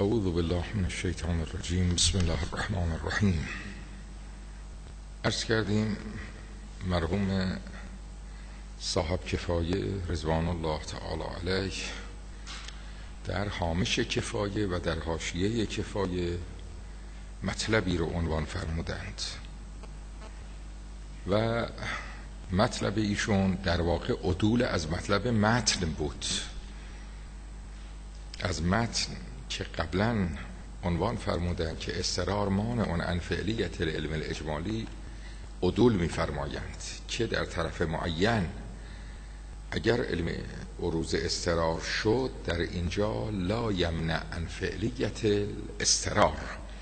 اعوذ بالله من الشیطان الرجیم. بسم الله الرحمن الرحیم. عرض کردیم مرحوم صاحب کفایه رضوان الله تعالی علیه در هامش کفایه و در حاشیه کفایه مطلبی رو عنوان فرمودند و مطلب ایشون در واقع عدول از مطلب متن بود، از متن که قبلا عنوان فرمودند که اضطرار مانع عن فعلیت العلم الاجمالی عدول می‌فرمایند که در طرف معین اگر علم عروض اضطرار شد در اینجا لا یمنع عن فعلیت الاضطرار.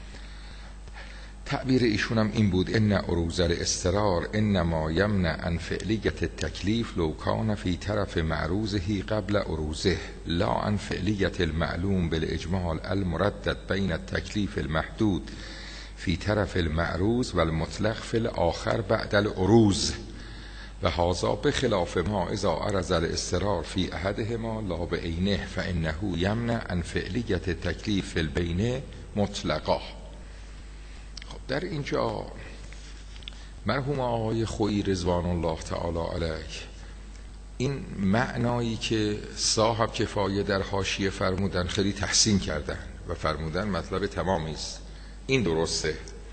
تعبیر ایشون هم این بود ان عروض الاضطرار انما یمنع عن فعلیت التکلیف لو کان فی طرف معروضه قبل عروضه لا عن فعلیت المعلوم بالاجمال المردد بین التکلیف المحدود فی طرف المعروض و المطلق فی الاخر بعد العروض و هذا بخلاف ما اذا عرض الاضطرار فی احدهما لا بعینه فانه یمنع عن فعلیت التکلیف فی البینه مطلقا. در اینجا مرحوم آقای خویی رضوان الله تعالی علیه این معنایی که صاحب کفایه در حاشیه فرمودن خیلی تحسین کردن و فرمودن مطلب تمامی است، این درسته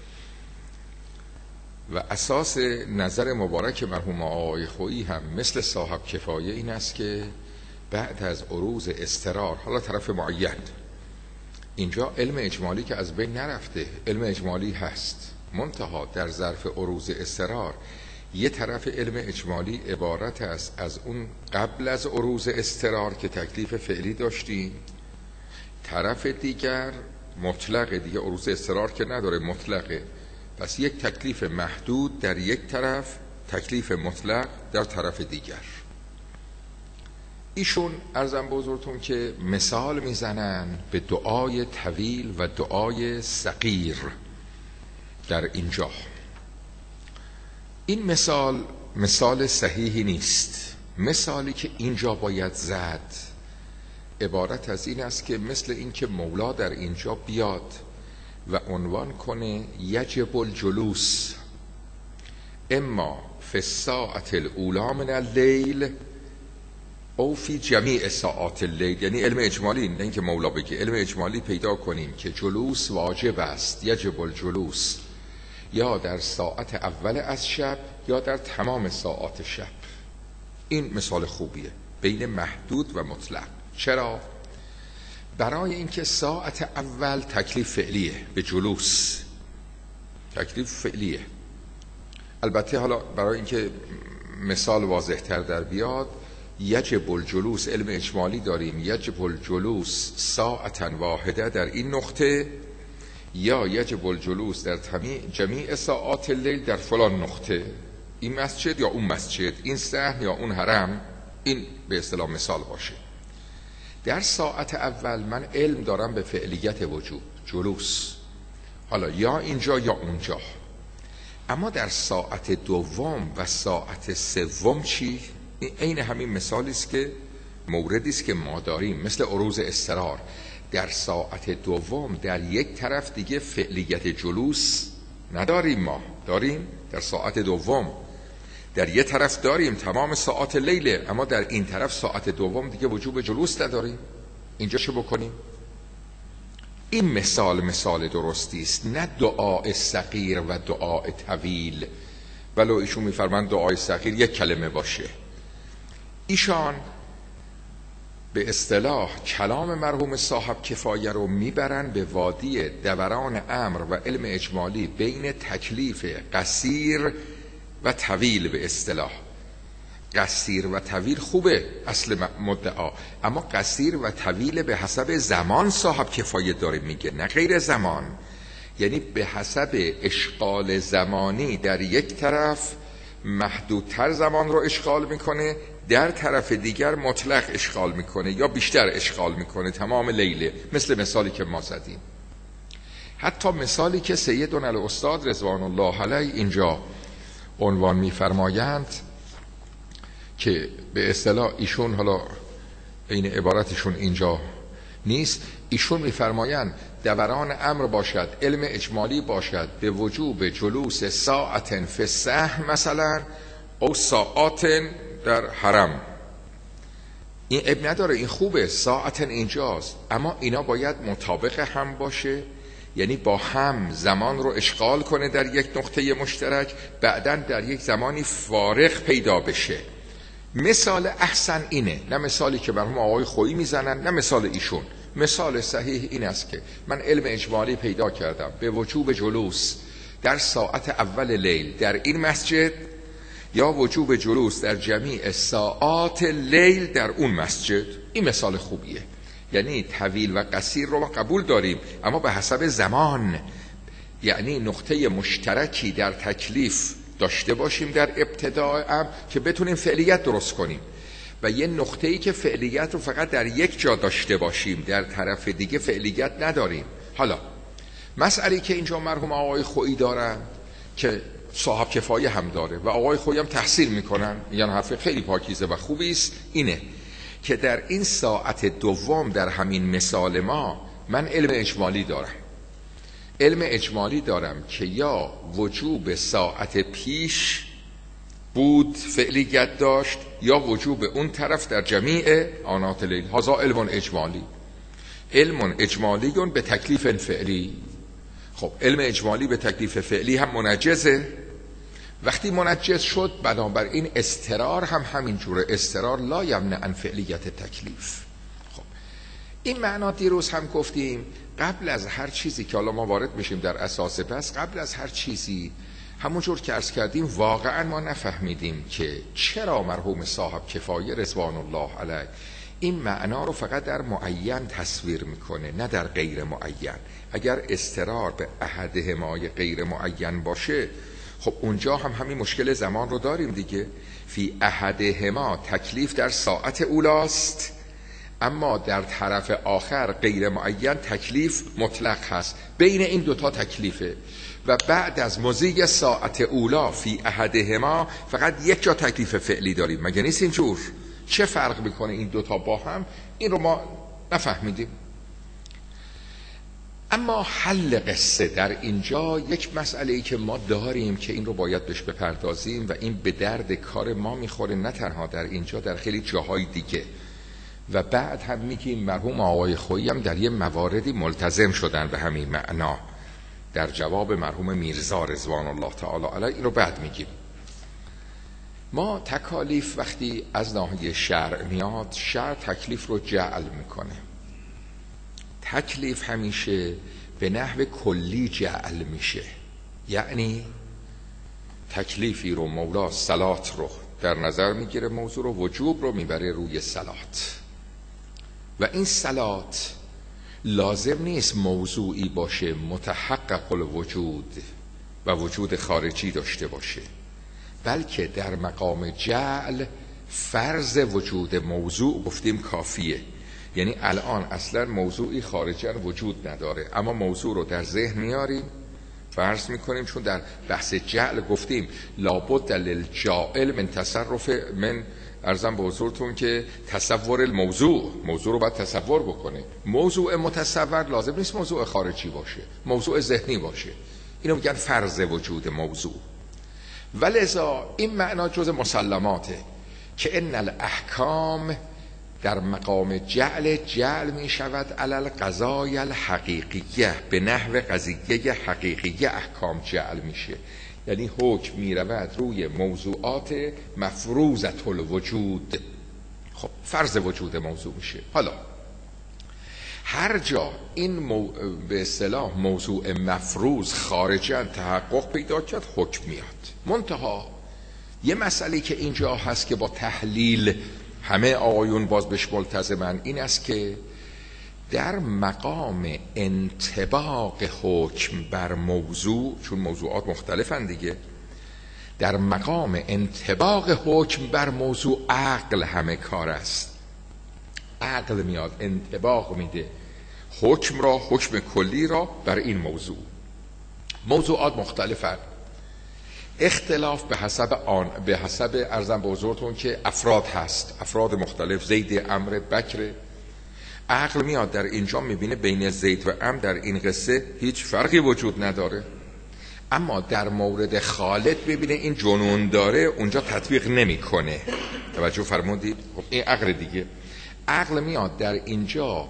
و اساس نظر مبارک مرحوم آقای خویی هم مثل صاحب کفایه این است که بعد از عروض اضطرار، حالا طرف معین، اینجا علم اجمالی که از بین نرفته، علم اجمالی هست، منتها در ظرف عروض اضطرار یه طرف علم اجمالی عبارت است از اون قبل از عروض اضطرار که تکلیف فعلی داشتیم، طرف دیگر مطلقه دیگه، عروض اضطرار که نداره، مطلقه، پس یک تکلیف محدود در یک طرف، تکلیف مطلق در طرف دیگر. ایشون عرضم بزرگتون که مثال میزنن به دعای طویل و دعای صغیر در اینجا. این مثال صحیحی نیست. مثالی که اینجا باید زد عبارت از این است که مثل این که مولا در اینجا بیاد و عنوان کنه یجب الجلوس اما فی الساعة الاولی من اللیل او فی جمیع ساعات اللیل. یعنی علم اجمالی، نه اینکه مولا بگه، علم اجمالی پیدا کنیم که جلوس واجب است، یجب الجلوس، یا در ساعت اول از شب یا در تمام ساعات شب. این مثال خوبیه بین محدود و مطلق. چرا؟ برای اینکه ساعت اول تکلیف فعلیه، به جلوس تکلیف فعلیه. البته حالا برای اینکه مثال واضح تر در بیاد، یجب الجلوس علم اجمالی داریم، یجب الجلوس ساعتا واحده در این نقطه، یا یجب الجلوس در جمیع ساعات اللیل در فلان نقطه، این مسجد یا اون مسجد، این صحن یا اون حرم. این به اصطلاح مثال باشه. در ساعت اول من علم دارم به فعلیت وجود، جلوس، حالا یا اینجا یا اونجا. اما در ساعت دوم و ساعت سوم چی؟ این همین مثالی است که موردی است که ما داریم، مثل عروض اضطرار. در ساعت دوم در یک طرف دیگه فعلیت جلوس نداریم، ما داریم در ساعت دوم در یک طرف داریم تمام ساعات لیله، اما در این طرف ساعت دوم دیگه وجوب جلوس نداریم. اینجا چه بکنیم؟ این مثال درستی است، نه دعای صغیر و دعای طویل. ولو ایشون میفرمایند دعای صغیر یک کلمه باشه. ایشان به اصطلاح کلام مرحوم صاحب کفایه رو میبرن به وادی دوران امر و علم اجمالی بین تکلیف قصیر و طویل. به اصطلاح قصیر و طویل خوبه اصل مدعا، اما قصیر و طویل به حسب زمان صاحب کفایه داره میگه، نه غیر زمان. یعنی به حسب اشغال زمانی در یک طرف محدودتر زمان رو اشغال میکنه، در طرف دیگر مطلق اشغال میکنه یا بیشتر اشغال میکنه تمام لیله، مثل مثالی که ما زدیم. حتی مثالی که سیدنا الاستاد رضوان الله علیه اینجا عنوان میفرمایند که به اصطلاح ایشون، حالا این عبارتشون اینجا نیست. ایشون میفرمایند دوران امر باشد، علم اجمالی باشد به وجوب جلوس ساعت فی السهم مثلا او ساعات در حرم. این اب نداره، این خوبه، ساعت اینجاست، اما اینا باید مطابق هم باشه، یعنی با هم زمان رو اشغال کنه در یک نقطه مشترک، بعداً در یک زمانی فارغ پیدا بشه. مثال احسن اینه، نه مثالی که مرحوم آقای خویی میزنن نه مثال ایشون. مثال صحیح این است که من علم اجمالی پیدا کردم به وجوب جلوس در ساعت اول لیل در این مسجد، یا وجوب جلوس در جمیع ساعات لیل در اون مسجد. این مثال خوبیه، یعنی طویل و قصیر رو ما قبول داریم، اما به حسب زمان، یعنی نقطه مشترکی در تکلیف داشته باشیم در ابتداء امر که بتونیم فعلیت درست کنیم، و یه نقطه‌ای که فعلیت رو فقط در یک جا داشته باشیم، در طرف دیگه فعلیت نداریم. حالا مسئله که اینجا مرحوم آقای خویی دارن که صاحب کفایه هم داره و آقای خویی هم تحصیل میکنن، یعنی حرف خیلی پاکیزه و خوبی است، اینه که در این ساعت دوم در همین مثال ما من علم اجمالی دارم. علم اجمالی دارم که یا وجوب ساعت پیش بود فعلیت داشت، یا وجوب اون طرف در جمیع آنات لیل. هذا علم اجمالی، علم اجمالی به تکلیف فعلی. خب علم اجمالی به تکلیف فعلی هم منجزه. وقتی منجز شد بنابراین استرار هم همین جوره، استرار لا یمنع عن فعلیت تکلیف. خب این معنا دیروز هم گفتیم، قبل از هر چیزی که حالا ما وارد میشیم در اساس بس، قبل از هر چیزی همونجور که عرض کردیم واقعا ما نفهمیدیم که چرا مرحوم صاحب کفایه رضوان الله علیه این معنا رو فقط در معین تصویر میکنه، نه در غیر معین. اگر استرار به احدهما غیر معین باشه، خب اونجا هم همین مشکل زمان رو داریم دیگه. فی احدهما تکلیف در ساعت اولاست، اما در طرف آخر غیر معین تکلیف مطلق هست. بین این دوتا تکلیفه، و بعد از مضی ساعت اولا فی احدهما فقط یک جا تکلیف فعلی داریم. مگه نیست اینجور؟ چه فرق میکنه این دوتا با هم؟ این رو ما نفهمیدیم. اما حل قصه در اینجا یک مسئله‌ای که ما داریم که این رو باید بهش بپردازیم، و این به درد کار ما میخوره، نه تنها در اینجا، در خیلی جاهای دیگه. و بعد هم میگیم مرحوم آقای خویی هم در یه مواردی ملتزم شدن به همین معنا در جواب مرحوم میرزا رضوان الله تعالی علیه. این رو بعد میگیم. ما تکالیف وقتی از ناحیه شرع میاد، شرع تکلیف رو جعل میکنه. تکلیف همیشه به نحو کلی جعل میشه، یعنی تکلیفی رو مولا صلات رو در نظر میگیره، موضوع رو وجوب رو میبره روی صلات، و این صلات لازم نیست موضوعی باشه متحقق الوجود و وجود خارجی داشته باشه، بلکه در مقام جعل فرض وجود موضوع گفتیم کافیه. یعنی الان اصلا موضوعی خارجاً وجود نداره، اما موضوع رو در ذهن میاریم، فرض میکنیم، چون در بحث جعل گفتیم لابد للجاعل من تصرف من، عرضم به حضورتون که تصور الموضوع، موضوع رو باید تصور بکنه. موضوع متصور لازم نیست موضوع خارجی باشه، موضوع ذهنی باشه. اینو میگن فرض وجود موضوع. ولذا این معنا جز مسلماته که ان الاحکام در مقام جعل می شود علی القضای الحقیقیه، به نحو قضیه حقیقیه احکام جعل میشه، یعنی حکم می رود روی موضوعات مفروضت الوجود. خب فرض وجود موضوع میشه. حالا هر جا این به اصطلاح موضوع مفروض خارجاً تحقق پیدا کرد حکم میاد. منتها یه مسئله که اینجا هست که با تحلیل همه آقایون باز بهش ملتزمن، این است که در مقام انطباق حکم بر موضوع، چون موضوعات مختلفن دیگه، در مقام انطباق حکم بر موضوع عقل همه کار است. عقل میاد انطباق میده حکم را، حکم کلی را بر این موضوع. موضوعات مختلفن، اختلاف به حسب عرضم به حضورتون که افراد هست، افراد مختلف، زید، عمرو، بکر، عقل میاد در اینجا میبینه بین زید و عمرو در این قصه هیچ فرقی وجود نداره، اما در مورد خالد ببینه این جنون داره، اونجا تطبیق نمیکنه. توجه فرمودید؟ خب این عقل دیگه. عقل میاد در اینجا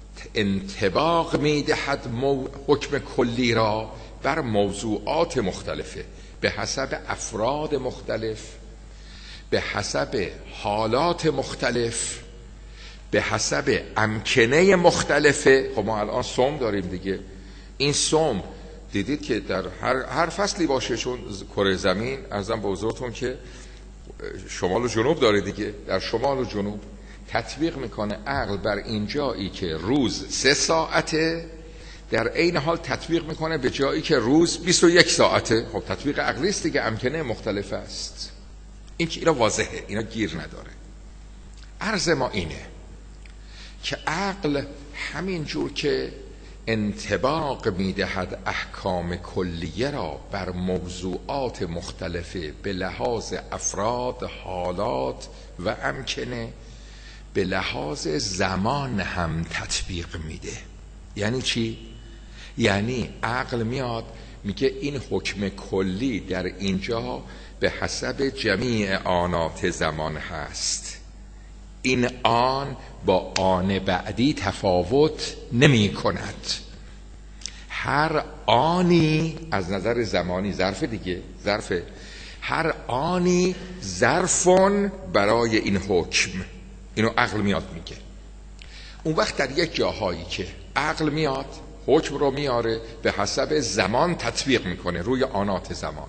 انطباق میدهد حکم کلی را بر موضوعات مختلفه، به حسب افراد مختلف، به حسب حالات مختلف، به حسب امکنه مختلفه. خب ما الان صوم داریم دیگه. این صوم دیدید که در هر فصلی باشه، چون کره زمین ارزم به حضورتون که شمال و جنوب داره دیگه، در شمال و جنوب تطبیق میکنه عقل بر این جایی که روز 3 ساعته، در عین حال تطبیق میکنه به جایی که روز 21 ساعته. خب تطبیق عقلی است دیگه، امکنه مختلف است. این که اینا واضحه، اینا گیر نداره. عرض ما اینه که عقل همین جور که انطباق میدهد احکام کلیه را بر موضوعات مختلفه به لحاظ افراد، حالات و امکنه، به لحاظ زمان هم تطبیق میده. یعنی چی؟ یعنی عقل میاد میگه این حکم کلی در اینجا به حسب جمیع آنات زمان هست، این آن با آن بعدی تفاوت نمی کند. هر آنی از نظر زمانی ظرف دیگه، ظرف هر آنی ظرفون برای این حکم. اینو عقل میاد میگه. اون وقت در یک جاهایی که عقل میاد حکم رو میاره به حسب زمان تطبیق میکنه روی آنات زمان،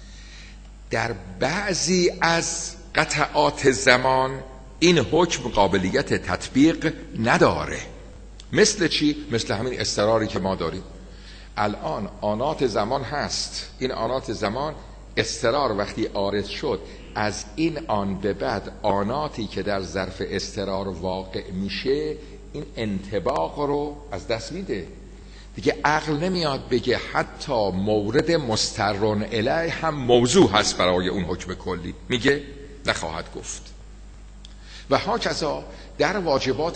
در بعضی از قطعات زمان این حکم قابلیت تطبیق نداره. مثل چی؟ مثل همین اضطراری که ما داریم الان. آنات زمان هست، این آنات زمان اضطرار وقتی عارض شد، از این آن به بعد آناتی که در ظرف اضطرار واقع میشه این انطباق رو از دست میده دیگه. عقل نمیاد بگه حتی مورد مسترن الیه هم موضوع هست برای اون حکم کلی، میگه نخواهد گفت. و هاکذا در واجبات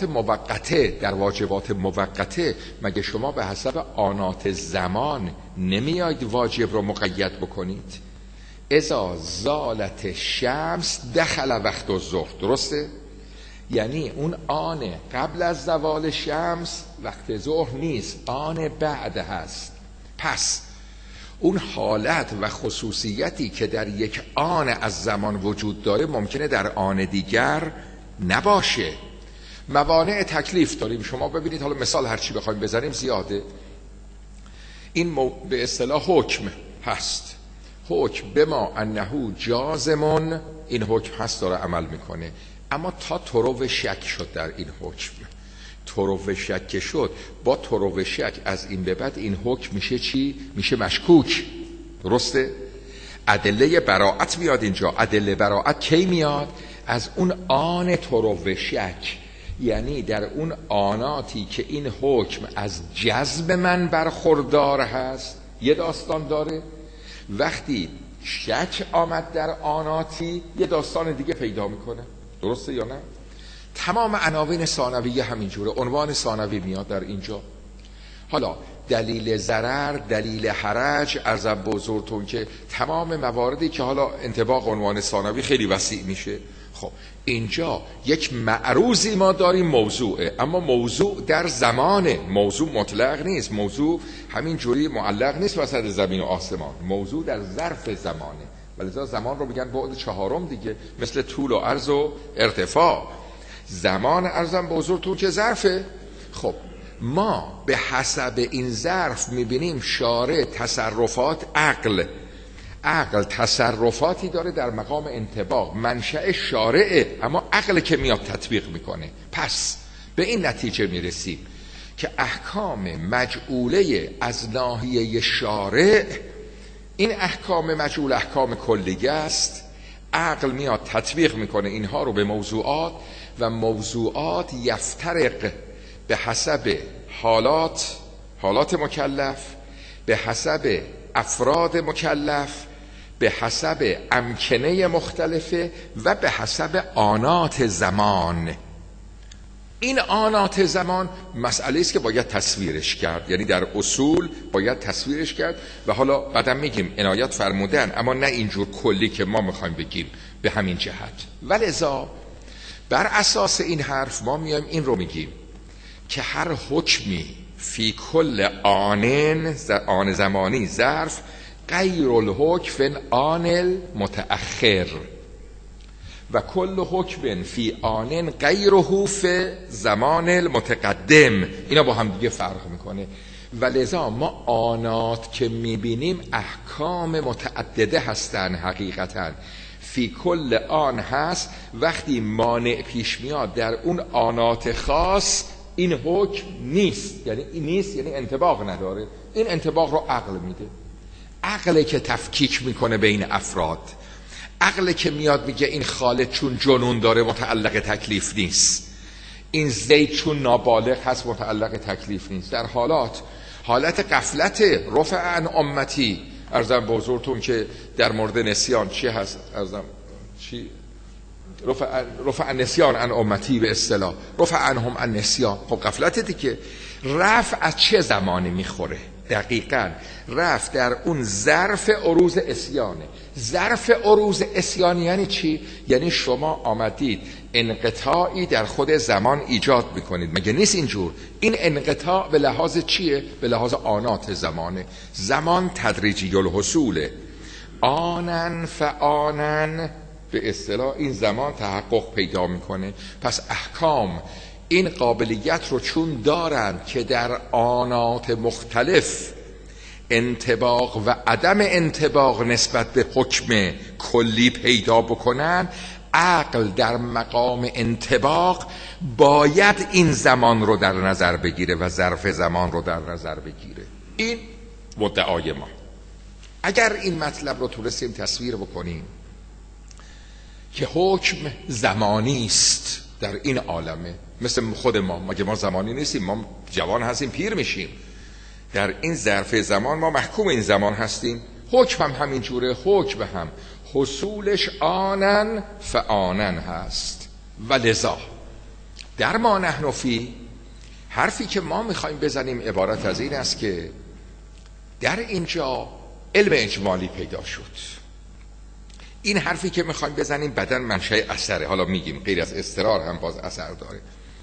موقته مگه شما به حسب آنات زمان نمیاید واجب رو مقید بکنید؟ اذا زالت شمس دخل وقت الظهر، درسته؟ یعنی اون آن قبل از زوال شمس وقت ظهر نیست، آن بعد هست. پس اون حالت و خصوصیتی که در یک آن از زمان وجود داره ممکنه در آن دیگر نباشه. موانع تکلیف داریم. شما ببینید، حالا مثال هرچی بخوایم بزنیم زیاده. این به اصطلاح حکم هست. حکم بما انه جازمون، این حکم هست داره عمل میکنه، اما تا طرو شک شد در این حکم، طرو شک شد، با طرو شک از این به بعد این حکم میشه چی؟ میشه مشکوک، درسته؟ ادله براءت میاد اینجا. ادله براءت کی میاد؟ از اون آن طرو شک، یعنی در اون آناتی که این حکم از جذب من برخوردار هست یه داستان داره، وقتی شک آمد در آناتی یه داستان دیگه پیدا میکنه، درسته یا نه؟ تمام عناوین ثانویه همینجوره، عنوان ثانوی میاد در اینجا. حالا دلیل ضرر، دلیل حرج، عرضم به حضورتون که تمام مواردی که حالا انطباق عنوان ثانوی خیلی وسیع میشه. خب اینجا یک معروضی ما داریم موضوعه، اما موضوع در زمانه، موضوع مطلق نیست، موضوع همین جوری معلق نیست وسط زمین و آسمان، موضوع در ظرف زمانه. ولذا زمان رو میگن بعد چهارم دیگه، مثل طول و عرض و ارتفاع. زمان عرضم به حضورتون که ظرفه. خب ما به حسب این ظرف میبینیم شارع تصرفات عقل تصرفاتی داره در مقام انطباق، منشأ شارعه، اما عقل که میاد تطبیق میکنه. پس به این نتیجه میرسیم که احکام مجعوله از ناحیه شارع، این احکام مجعول احکام کلیه است. عقل میاد تطبیق میکنه اینها رو به موضوعات، و موضوعات یفترق به حسب حالات مکلف، به حسب افراد مکلف، به حسب امکنه مختلفه و به حسب آنات زمان. این آنات زمان مسئله است که باید تصویرش کرد، یعنی در اصول باید تصویرش کرد و حالا بعدم میگیم عنایت فرمودن، اما نه اینجور کلی که ما میخوایم بگیم به همین جهت. ولذا بر اساس این حرف ما میایم این رو میگیم که هر حکمی فی کل آن زمانی ظرف غیر الحکم آن المتأخر و کل حکم فی آن غیره فی زمان المتقدم. اینا با هم دیگه فرق میکنه و لذا ما آنات که میبینیم احکام متعدده هستن. حقیقتا فی کل آن هست، وقتی مانع پیش میاد در اون آنات خاص این حکم نیست، یعنی این نیست یعنی انطباق نداره. این انطباق رو عقل میده، عقله که تفکیک میکنه بین افراد، عقله که میاد میگه این خالد چون جنون داره متعلق تکلیف نیست، این زید چون نابالغ هست متعلق تکلیف نیست. در حالت غفلت رفع عن امتی. عرضم به حضورتون که در مورد نسیان چی هست؟ چی؟ رفع نسیان عن امتی به اصطلاح، رفع عنهم عن نسیان. خب غفلت دیگه. رفع از چه زمانی میخوره؟ دقیقاً رفع در اون ظرف عروض اسیانه. ظرف عروض اسیان یعنی چی؟ یعنی شما آمدید انقطاعی در خود زمان ایجاد میکنید. مگه نیست اینجور؟ این انقطاع به لحاظ چیه؟ به لحاظ آنات زمانه. زمان تدریجی الحصوله، آنن فآنن به اصطلاح این زمان تحقق پیدا میکنه. پس احکام این قابلیت رو چون دارن که در آنات مختلف انطباق و عدم انطباق نسبت به حکم کلی پیدا بکنن، عقل در مقام انطباق باید این زمان رو در نظر بگیره و ظرف زمان رو در نظر بگیره. این مدعای ما. اگر این مطلب رو تونستیم تصویر بکنیم که حکم زمانی است در این عالمه، مثل خود ما، مگه ما زمانی نیستیم؟ ما جوان هستیم پیر میشیم، در این ظرف زمان ما محکوم این زمان هستیم. حکم هم همین جوره، حکم هم حصولش آنن فآنن هست. و لذا در ما نحن فی، حرفی که ما میخوایم بزنیم عبارت از این است که در اینجا علم اجمالی پیدا شد. این حرفی که میخوایم بزنیم بدن منشأ اثره. حالا میگیم غیر از اضطرار هم باز اثر داره.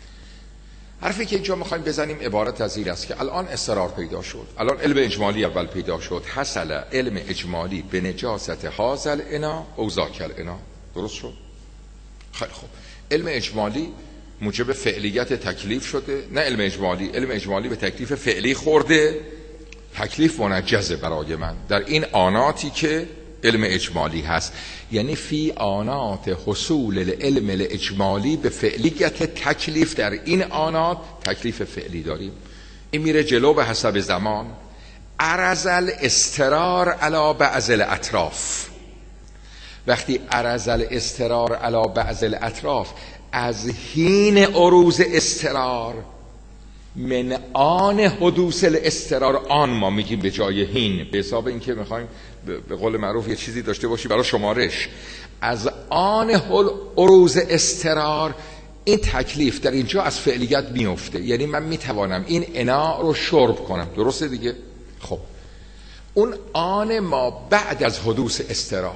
حرفی که اینجا میخوایم بزنیم عبارت از این است که الان اضطرار پیدا شد، الان علم اجمالی اول پیدا شد. حصل علم اجمالی به نجاست هازل انا او ذاکل انا. درست شد؟ خیلی خوب. علم اجمالی موجب فعلیت تکلیف شده. نه علم اجمالی به تکلیف فعلی خورده. تکلیف منجزه برای من در این آناتی که علم اجمالی هست، یعنی فی آنات حصول العلم الاجمالی به فعلیت تکلیف. در این آنات تکلیف فعلی داریم. این میره جلو به حسب زمان. عرض الاضطرار علی بعض الاطراف. وقتی عرض الاضطرار علی بعض الاطراف، از حین عروض اضطرار، من آن حدوث الاضطرار، آن ما میگیم به جای حین، به حساب اینکه میخوایم به قول معروف یه چیزی داشته باشی برای شمارش. از آن عروض اضطرار این تکلیف در اینجا از فعلیت میفته، یعنی من میتوانم این انا رو شرب کنم. درسته دیگه؟ خب اون آن ما بعد از حدوث اضطرار،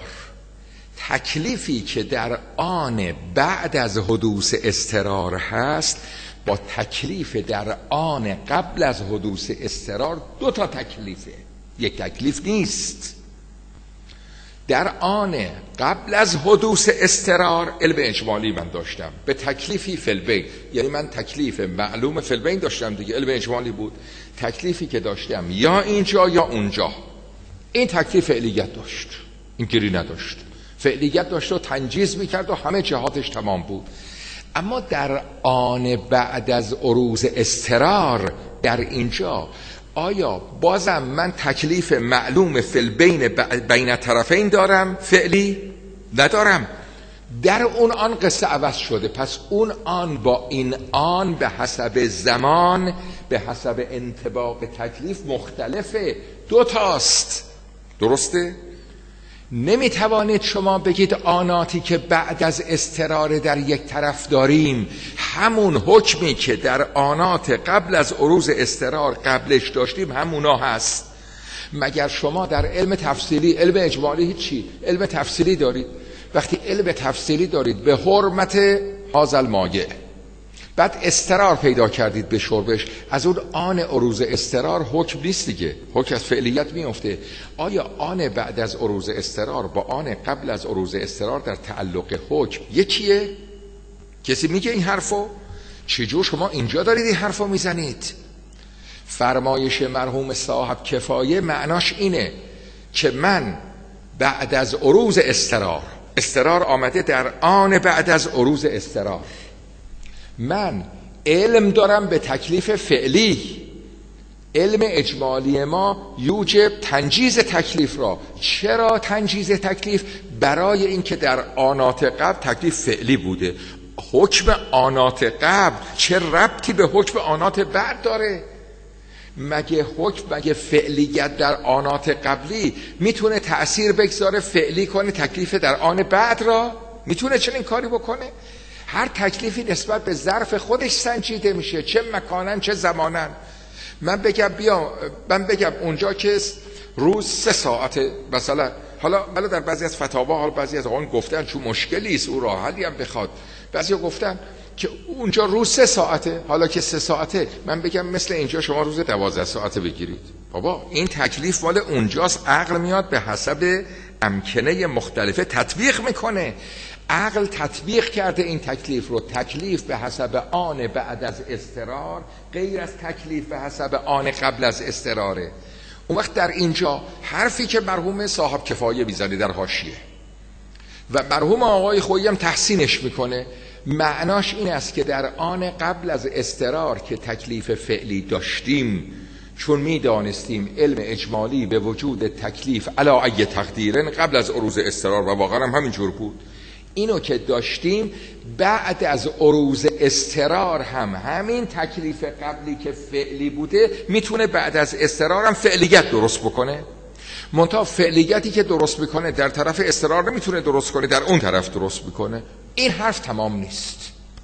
تکلیفی که در آن بعد از حدوث اضطرار هست با تکلیف در آن قبل از حدوث اضطرار دو تا تکلیفه، یک تکلیف نیست. در آن قبل از حدوث اضطرار علم اجمالی من داشتم به تکلیفی فی البین، یعنی من تکلیف معلوم فی البین داشتم دیگه، علم اجمالی بود. تکلیفی که داشتم یا اینجا یا اونجا، این تکلیف فعلیت داشت، این گیری نداشت، فعلیت داشت و تنجیز میکرد و همه جهاتش تمام بود. اما در آن بعد از عروض اضطرار، در اینجا آیا بازم من تکلیف معلوم فی البین بین طرفین دارم؟ فعلی ندارم. در اون آن قصه عوض شده. پس اون آن با این آن به حسب زمان، به حسب انطباق تکلیف مختلفه، دو تاست. درسته؟ نمیتوانید شما بگید آناتی که بعد از اضطرار در یک طرف داریم همون حکمی که در آنات قبل از عروض اضطرار قبلش داشتیم همونا هست. مگر شما در علم تفصیلی، علم اجمالی هیچی، علم تفصیلی دارید. وقتی علم تفصیلی دارید به حرمت هذا المایع، بعد اضطرار پیدا کردید به شربش، از اون آن عروض اضطرار حکم نیست دیگه، حکم از فعلیت میفته. آیا آن بعد از عروض اضطرار با آن قبل از عروض اضطرار در تعلق حکم یکیه؟ کسی میگه این حرفو؟ چجور شما اینجا دارید این حرفو میزنید؟ فرمایش مرحوم صاحب کفایه معناش اینه که من بعد از عروض اضطرار آمده در آن بعد از عروض اضطرار، من علم دارم به تکلیف فعلی. علم اجمالی ما یوجب تنجیز تکلیف را. چرا تنجیز تکلیف؟ برای اینکه در آنات قبل تکلیف فعلی بوده. حکم آنات قبل چه ربطی به حکم آنات بعد داره؟ مگه فعلیت در آنات قبلی میتونه تأثیر بگذاره فعلی کنه تکلیف در آن بعد را؟ میتونه چنین کاری بکنه؟ هر تکلیفی نسبت به ظرف خودش سنجیده میشه، چه مکانن چه زمانن. من بگم اونجا که روز 3 ساعته مثلا، حالا در بعضی از فتاوا، حالا بعضی از آقایان گفتن چون مشکلی است او راه حلی هم بخواد، بعضیا گفتن که اونجا روز 3 ساعته، حالا که 3 ساعته من بگم مثل اینجا شما روز 12 ساعته بگیرید. بابا این تکلیف مال اونجاست، عقل میاد به حسب امکنه مختلفه تطبیق میکنه. عقل تطبیق کرده این تکلیف رو، تکلیف به حسب آن بعد از اضطرار غیر از تکلیف به حسب آن قبل از اضطراره. اون وقت در اینجا حرفی که مرحوم صاحب کفایه میزنه در حاشیه و مرحوم آقای خویی هم تحسینش میکنه، معناش این است که در آن قبل از اضطرار که تکلیف فعلی داشتیم، چون میدانستیم علم اجمالی به وجود تکلیف علی ای تقدیرن قبل از عروض اضطرار و واقعا هم همینجور بود، اینو که داشتیم بعد از عروض اضطرار هم همین تکلیف قبلی که فعلی بوده میتونه بعد از اضطرار هم فعلیت درست بکنه. منتها فعلیتی که درست میکنه در طرف اضطرار نمیتونه درست کنه، در اون طرف درست میکنه. این حرف تمام نیست.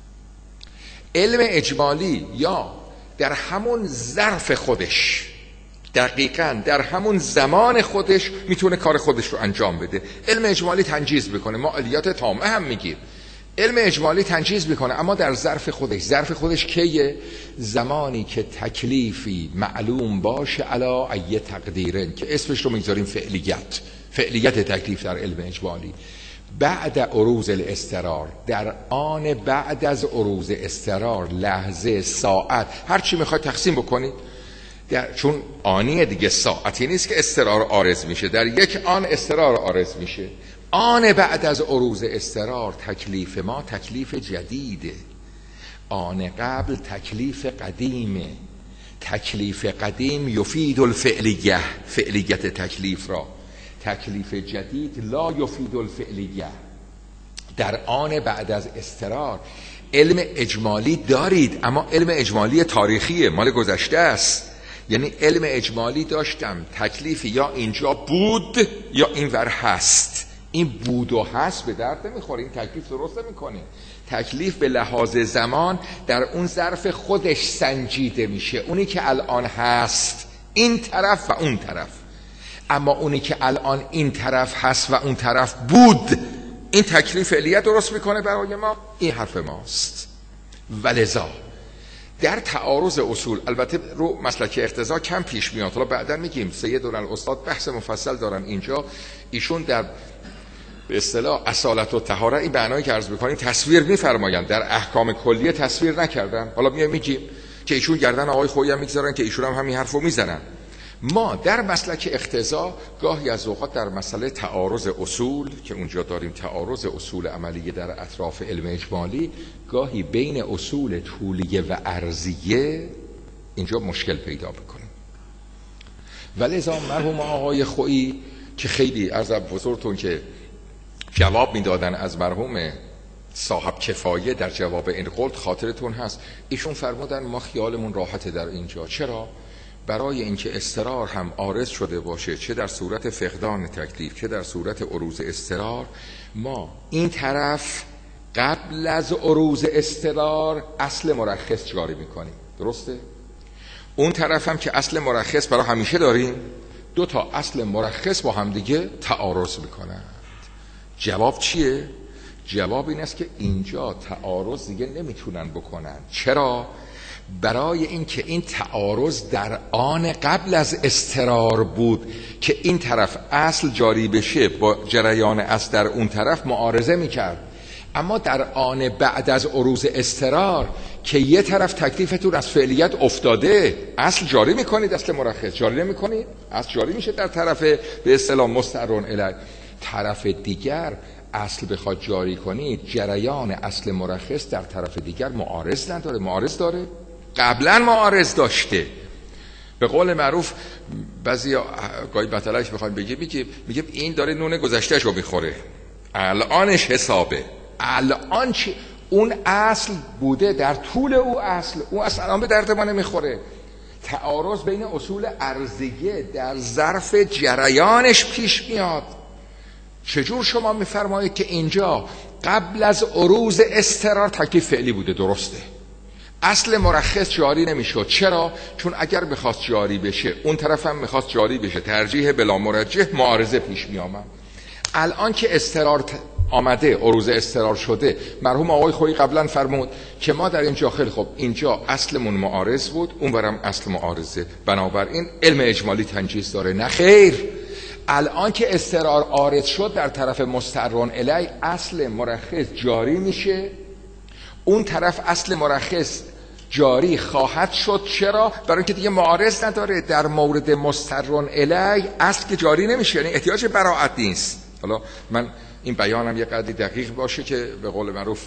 علم اجمالی یا در همون ظرف خودش، دقیقاً در همون زمان خودش میتونه کار خودش رو انجام بده. علم اجمالی تنجیز بکنه، ما علیات تامه هم میگیم. علم اجمالی تنجیز میکنه، اما در ظرف خودش. ظرف خودش کیه؟ زمانی که تکلیفی معلوم باشه علی ای تقدیرن، که اسمش رو میذاریم فعلیت تکلیف در علم اجمالی. بعد عروض الاضطرار، در آن بعد از عروض اضطرار، لحظه، ساعت، هر چی میخواید تقسیم بکنید، چون آنیه دیگه، ساعتی نیست که اضطرار عارض میشه، در یک آن اضطرار عارض میشه. آن بعد از عروض اضطرار تکلیف ما تکلیف جدیده، آن قبل تکلیف قدیمه. تکلیف قدیم یفید الفعلیه، فعلیت تکلیف را. تکلیف جدید لا یفید الفعلیه. در آن بعد از اضطرار علم اجمالی دارید، اما علم اجمالی تاریخیه، مال گذشته است. یعنی علم اجمالی داشتم تکلیف یا اینجا بود یا اینور هست. این بود و هست به درد نمیخوره، این تکلیف درست نمیکنه. تکلیف به لحاظ زمان در اون ظرف خودش سنجیده میشه، اونی که الان هست این طرف و اون طرف. اما اونی که الان این طرف هست و اون طرف بود، این تکلیف فعلیت درست میکنه برای ما. این حرف ماست. ولذا در تعارض اصول، البته رو مسلک اقتضا کم پیش میاد، حالا بعدا میگیم، سیدنا الاستاد بحث مفصل دارن اینجا. ایشون در به اصطلاح اصالت و طهاره این معنایی که عرض میکنیم تصویر میفرمایند، در احکام کلیه تصویر نکردن. حالا میگیم که ایشون گردن آقای خویی هم میگذارن که ایشون هم همین حرفو میزنن. ما در مسلک اقتضا گاهی از اوقات در مسئله تعارض اصول که اونجا داریم، تعارض اصول عملیه در اطراف علم اجمالی، گاهی بین اصول طولیه و عرضیه اینجا مشکل پیدا بکنیم. ولذا مرحوم آقای خویی که خیلی عرض بزرگتون که جواب میدادن از مرحوم صاحب کفایه در جواب این قول، خاطرتون هست ایشون فرمودن ما خیالمون راحته در اینجا. چرا؟ برای اینکه اضطرار هم عارض شده باشه، چه در صورت فقدان تکلیف چه در صورت عروض اضطرار، ما این طرف قبل از عروض اضطرار اصل مرخص جاری میکنیم. درسته؟ اون طرف هم که اصل مرخص برای همیشه داریم، دو تا اصل مرخص با هم دیگه تعارض میکنن. جواب چیه؟ جواب این است که اینجا تعارض دیگه نمیتونن بکنن. چرا؟ برای اینکه این تعارض در آن قبل از اضطرار بود که این طرف اصل جاری بشه با جریان اصل در اون طرف معارضه میکرد، اما در آن بعد از عروض اضطرار که یه طرف تکلیفتون از فعلیت افتاده، اصل جاری میکنید، اصل مرخص جاری نمیکنید، اصل جاری میشه در طرف به اصطلاح مستعرون الیه. طرف دیگر اصل بخواد جاری کنید، جریان اصل مرخص در طرف دیگر معارض نداره. معارض داره؟ قبلا معارض داشته. به قول معروف بعضی گاهی بطلش بخوایم بگیم این داره نون گذشتهش رو میخوره، الانش حسابه. الان چی؟ اون اصل بوده در طول اون اصل الان به درد ما نمیخوره. تعارض بین اصول ارضیه در ظرف جریانش پیش میاد. چجور شما میفرمایید که اینجا قبل از عروض اضطرار تکلیف فعلی بوده؟ درسته، اصل مرخص جاری نمیشد. چرا؟ چون اگر بخواست جاری بشه اون طرف هم میخواست جاری بشه، ترجیح بلا مرجح، معارضه پیش میامد. الان که اضطرار آمده، عروض اضطرار شده، مرحوم آقای خویی قبلا فرمود که ما در اینجا خیلی خوب اینجا اصلمون معارض بود، اون برم اصل معارضه، بنابراین علم اجمالی تنجیز داره. نه خیر، الان که اضطرار عارض شد در طرف مستعرون الی اصل مرخص جاری میشه، اون طرف اصل مرخص جاری خواهد شد. چرا؟ برای اینکه دیگه معارض نداره. در مورد مستعرون الی اصل که جاری نمیشه، یعنی احتیاج براءت نیست. حالا من این بیانم یه قدری دقیق باشه که به قول معروف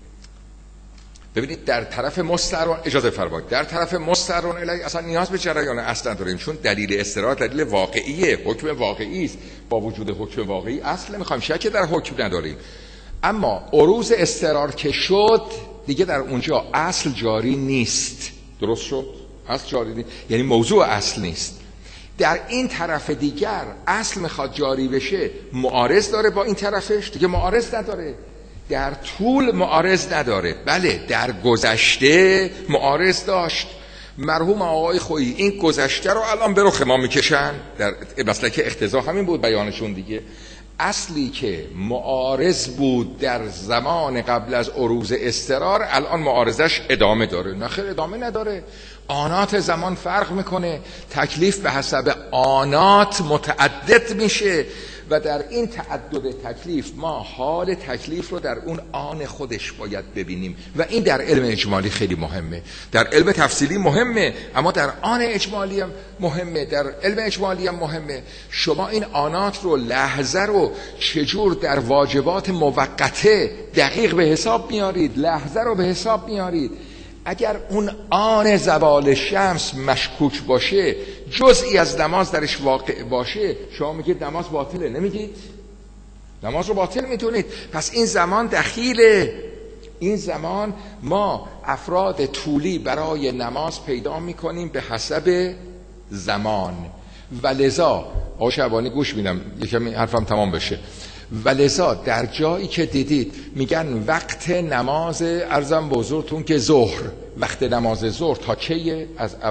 ببینید، در طرف مستعرون، اجازه فرمایید، در طرف مستعرون الی اصلا نیاز به جریان اصل نداریم، چون دلیل اضطرار دلیل واقعیه، حکم واقعی است. با وجود حکم واقعی اصل نمیخوایم، شک در حکم نداریم. اما عروض اضطرار که شد دیگه در اونجا اصل جاری نیست. درست شد؟ اصل جاری نیست، یعنی موضوع اصل نیست. در این طرف دیگر اصل میخواد جاری بشه، معارض داره با این طرفش، دیگه معارض نداره. در طول معارض نداره. بله، در گذشته معارض داشت. مرحوم آقای خویی این گذشته رو الان به رخ ما میکشن. در مسلک اقتضا همین بود بیانشون دیگه. اصلی که معارض بود در زمان قبل از عروض اضطرار الان معارضش ادامه داره. نخیر، ادامه نداره. آنات زمان فرق میکنه، تکلیف به حسب آنات متعدد میشه و در این تعدد تکلیف ما حال تکلیف رو در اون آن خودش باید ببینیم و این در علم اجمالی خیلی مهمه. در علم تفصیلی مهمه، اما در آن اجمالی هم مهمه، در علم اجمالی هم مهمه. شما این آنات رو، لحظه رو چجور در واجبات موقته دقیق به حساب میارید، لحظه رو به حساب میارید. اگر اون آن زوال شمس مشکوک باشه، جزئی از نماز درش واقع باشه، شما میگید نماز باطله. نمیگید؟ نماز رو باطل میتونید. پس این زمان دخیله. این زمان ما افراد طولی برای نماز پیدا میکنیم به حسب زمان. و لذا آقا شعبانی گوش میدم یکم حرفم تمام بشه. و لذا در جایی که دیدید میگن وقت نماز، عرضم به حضورتون که ظهر، وقت نماز ظهر تا کیه؟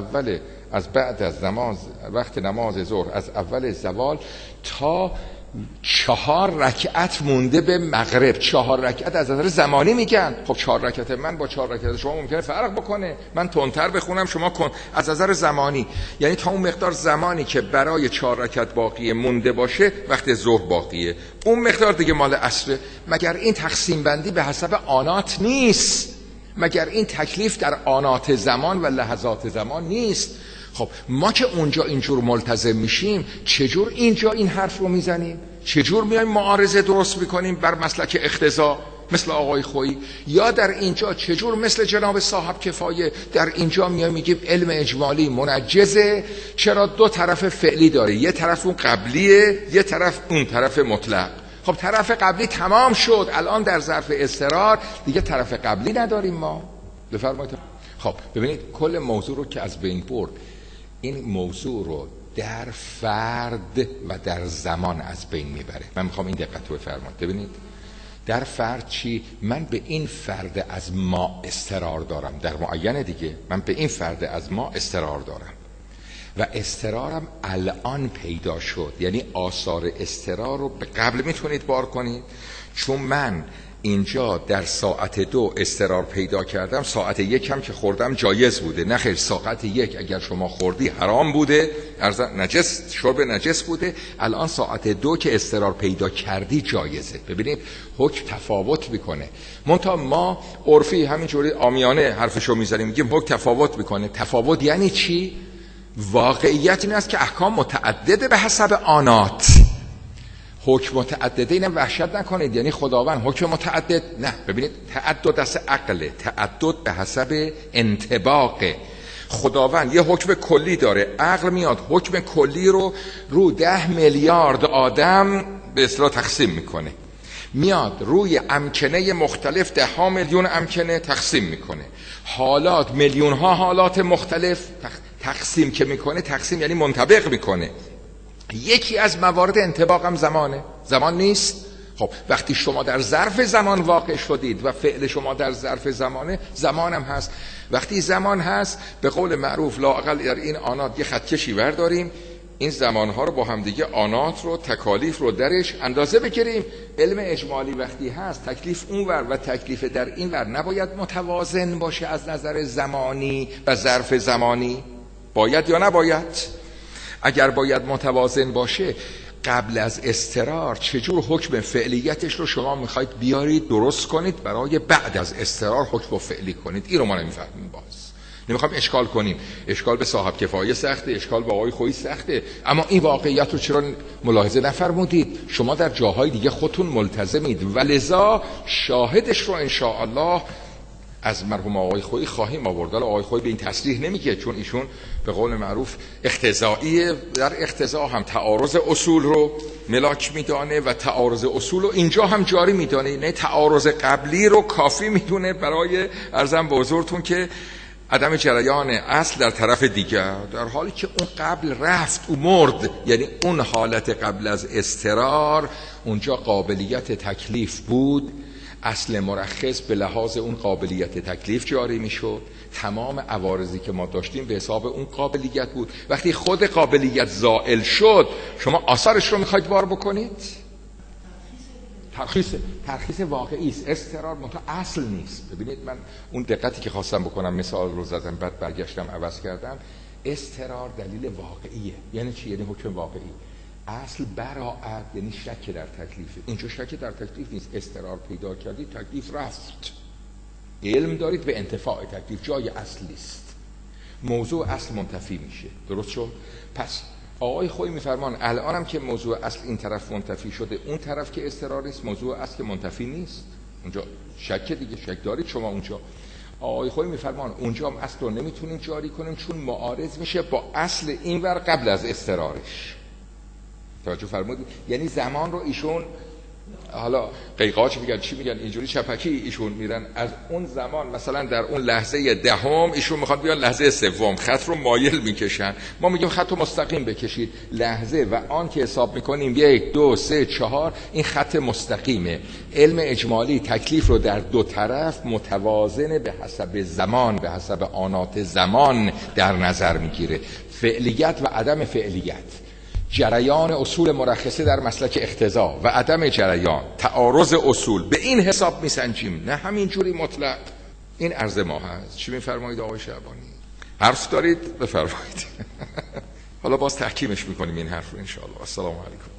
از بعد از نماز، وقت نماز ظهر از اول زوال تا 4 رکعت مونده به مغرب. 4 رکعت از نظر زمانی میگن. خب 4 رکعت من با 4 رکعت شما ممکنه فرق بکنه، من تندتر بخونم شما کن. از نظر زمانی یعنی تا اون مقدار زمانی که برای 4 رکعت باقی مونده باشه وقت ظهر باقیه، اون مقدار دیگه مال عصره. مگر این تقسیم بندی به حسب آنات نیست؟ مگر این تکلیف در آنات زمان و لحظات زمان نیست؟ خب ما که اونجا اینجور ملتزم میشیم، چجور اینجا این حرف رو میزنیم؟ چجور میایم معارضه درست میکنیم بر مسلک اقتضا مثل آقای خویی؟ یا در اینجا چجور مثل جناب صاحب کفایه در اینجا میایم میگیم علم اجمالی منجزه؟ چرا 2 طرف فعلی داره، یه طرف اون قبلیه، یه طرف اون طرف مطلق. خب طرف قبلی تمام شد، الان در ظرف اضطرار دیگه طرف قبلی نداریم ما. بفرمایید. خب ببینید کل موضوع رو که از بین برد، این موضوع رو در فرد و در زمان از بین میبره. من میخوام این دقت رو بفرمایید. ببینید در فرد چی؟ من به این فرد از ما اضطرار دارم، در معین دیگه من به این فرد از ما اضطرار دارم و اضطرارم الان پیدا شد. یعنی آثار اضطرار رو به قبل میتونید بار کنید، چون من اینجا در ساعت 2 اضطرار پیدا کردم، ساعت 1 هم که خوردم جایز بوده. نه خیر، ساعت 1 اگر شما خوردی حرام بوده، نجس، شرب نجس بوده. الان ساعت 2 که اضطرار پیدا کردی جایزه. ببینید حکم تفاوت میکنه. منتها ما عرفی همینجوری عامیانه حرفشو میزنیم، میگیم حکم تفاوت میکنه. تفاوت یعنی چی؟ واقعیت این است که احکام متعدده به حسب آنات. حکم متعدده، اینم وحشت نکنید یعنی خداوند حکم متعدد، نه. ببینید تعدد از عقل، تعدد به حسب انطباق. خداوند یه حکم کلی داره، عقل میاد حکم کلی رو 10 میلیارد آدم به اصطلاح تقسیم میکنه، میاد روی امکنه مختلف 10 میلیون امکنه تقسیم میکنه، حالات میلیون ها حالات مختلف تقسیم که میکنه، تقسیم یعنی منطبق میکنه. یکی از موارد انطباق هم زمانه. زمان نیست؟ خب وقتی شما در ظرف زمان واقع شدید و فعل شما در ظرف زمانه، زمان هم هست. وقتی زمان هست به قول معروف لااقل در این آنات یه خطکشی برداریم، این زمانها رو با هم دیگه آنات رو تکالیف رو درش اندازه بگیریم. علم اجمالی وقتی هست تکلیف اونور و تکلیف در اینور نباید متوازن باشه از نظر زمانی و ظرف زمانی؟ باید یا نباید؟ اگر باید متوازن باشه، قبل از اضطرار چجور حکم فعلیتش رو شما میخواید بیارید درست کنید برای بعد از اضطرار حکم فعلی کنید؟ این رو ما نمیفهمیم. باز نمیخوام اشکال کنیم، اشکال به صاحب کفایه سخته، اشکال به آقای خویی سخته، اما این واقعیت رو چرا ملاحظه نفرمودید؟ شما در جاهای دیگه خودتون ملتزمید و لذا شاهدش رو انشاءالله از مرحوم آقای خویی خواهیم آورد. آقای خویی به این تصریح نمیگه، چون ایشون به قول معروف اقتضاییه. در اقتضا هم تعارض اصول رو ملاک میدانه و تعارض اصول رو اینجا هم جاری میدانه، نه تعارض قبلی رو کافی میدونه برای عرضم به حضورتون که عدم جریان اصل در طرف دیگر، در حالی که اون قبل رفت او مرد. یعنی اون حالت قبل از اضطرار اونجا قابلیت تکلیف بود، اصل مرخص به لحاظ اون قابلیت تکلیف جاری میشد، تمام عوارضی که ما داشتیم به حساب اون قابلیت بود. وقتی خود قابلیت زائل شد شما آثارش رو میخواید بار بکنید؟ ترخیص واقعی است، اضطرار منتها اصل نیست. ببینید من اون دقتی که خواستم بکنم مثال رو زدم بعد برگشتم عوض کردم. اضطرار دلیل واقعیه. یعنی چی؟ یعنی حکم واقعی. اصل براعت یعنی شک در تکلیفه. اینجا شک در تکلیف نیست، اضطرار پیدا کردید تکلیف رفت، علم دارید به انتفاع تکلیف، جای اصل نیست، موضوع اصل منتفی میشه. درست شد؟ پس آقای خویی میفرمان الان هم که موضوع اصل این طرف منتفی شده، اون طرف که اضطرار نیست، موضوع اصل که منتفی نیست، اونجا شک دیگه، شک دارید شما اونجا. آقای خویی میفرمان اونجا هم اصل رو نمیتونیم جاری کنیم چون معارض میشه با اصل اینور قبل از اضطرارش. توجه فرمودید؟ یعنی زمان رو ایشون، حالا قیقاچ میگن چی میگن، اینجوری چپکی ایشون میرن از اون زمان، مثلا در اون لحظه دهم ایشون میخواد بیان لحظه سوم، خط رو مایل میکشن. ما میگیم خط رو مستقیم بکشید. لحظه و آن که حساب میکنیم 1 2 3 4، این خط مستقیمه. علم اجمالی تکلیف رو در دو طرف متوازن به حسب زمان، به حسب آنات زمان در نظر میگیره. فعلیت و عدم فعلیت، جریان اصول مرخصه در مسلک اقتضا و عدم جریان، تعارض اصول، به این حساب میسنجیم، نه همینجوری مطلق. این عرض ما هست. چی میفرمایید آقای شعبانی؟ حرف دارید؟ بفرمایید. حالا باز تحکیمش میکنیم این حرف رو ان شاء الله. السلام علیکم.